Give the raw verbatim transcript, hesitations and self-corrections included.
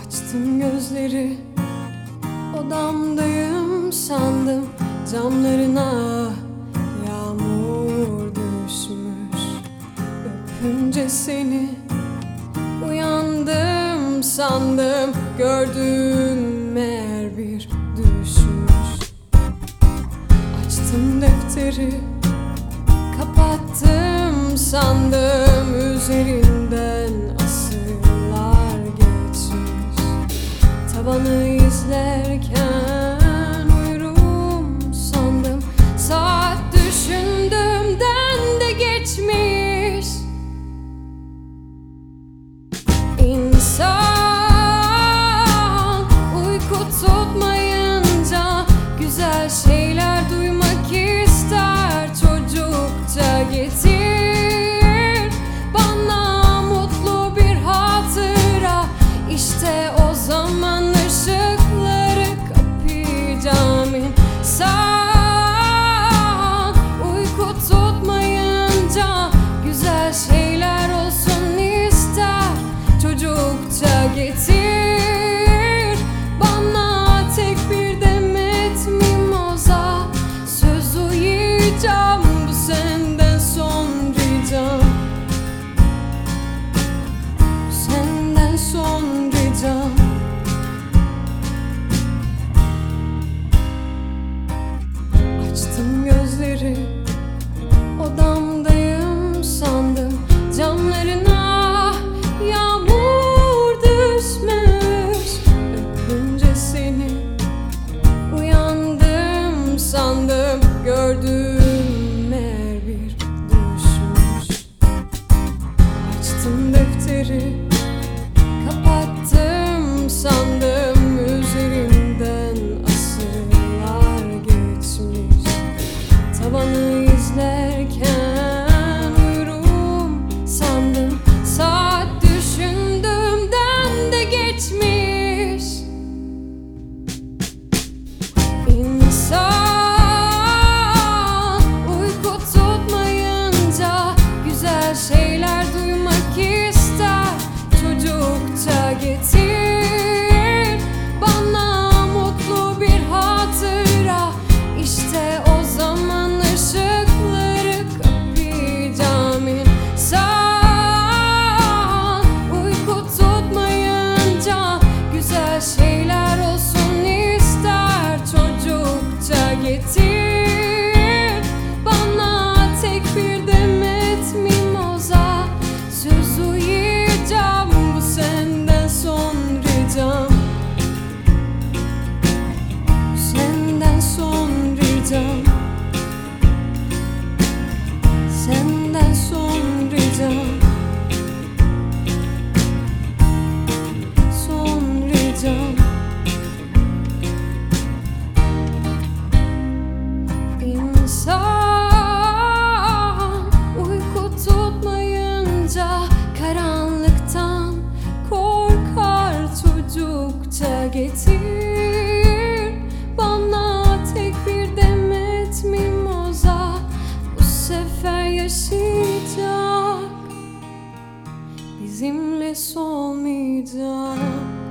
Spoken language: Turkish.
Açtım gözleri, odamdayım sandım. Camlarına yağmur düşmüş. Öpünce seni uyandım sandım. Gördüm meğer bir düşmüş. Açtım defteri, kapattım sandım. Üzerinden asırlar geçmiş. Tavanı izlerken uyurum sandım. Saat düşündüğümden de geçmiş. İnsan uyku tutmayınca güzel şeyler duymak ister. Çocukça getir bana mutlu bir hatıra. İşte o zaman ışıkları kapayacağım. İnsan uyku tutmayınca güzel şeyler olsun ister. Çocukça getir bana tek bir demet mimoza. Söz uyuyacağım, bu senden son ricam. Bu senden son ricam. Açtım gözleri, odamdayım sandım. Camlarına yağmur düşmüş. Öpünce seni uyandım sandım. Gördüm meğer bir düşmüş. Açtım defteri, kapattım sandım. Üzerimden asırlar geçmiş. Tavanı izlerken uyurum sandım. Saat düşündüğümden de geçmiş. İnsan uyku tutmayınca güzel şeyler duymak ister. Çocukça getir bana mutlu bir hatıra. İşte o zaman ışıkları kapayacağım. İnsan uyku tutmayınca güzel şeyler olsun ister. Çocukça getir bana tek bir demet mimoza. Söz uyuyacağım, bu senden son ricam. Bu senden son ricam. Senden son ricam. Son ricam. İnsan uyku tutmayınca karanlıktan korkar. Çocukça getir bana tek bir demet mimoza. Bu sefer yaşayacak, bizimle solmayacak.